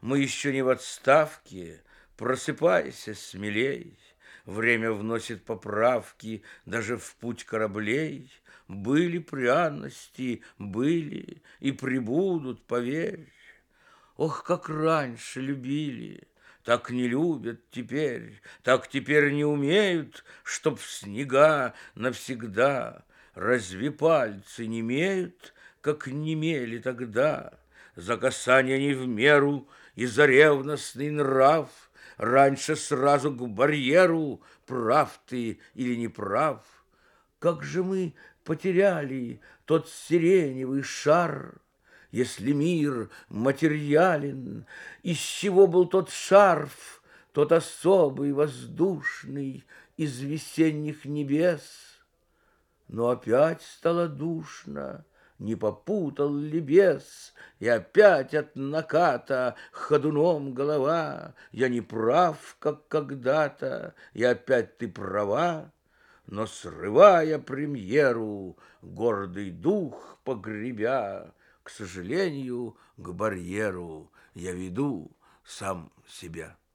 Мы еще не в отставке, просыпайся смелей. Время вносит поправки даже в путь кораблей. Были пряности, были и прибудут, поверь. Ох, как раньше любили, так не любят теперь, так теперь не умеют, чтоб в снега навсегда. Разве пальцы не имеют, как немели тогда? За касание не в меру и за ревностный нрав раньше сразу к барьеру, прав ты или не прав. Как же мы потеряли тот сиреневый шар, если мир материален, из чего был тот шарф, тот особый воздушный из весенних небес? Но опять стало душно, не попутал ли бес, и опять от наката ходуном голова. Я не прав, как когда-то, и опять ты права. Но, срывая премьеру, гордый дух погребя, к сожалению, к барьеру я веду сам себя.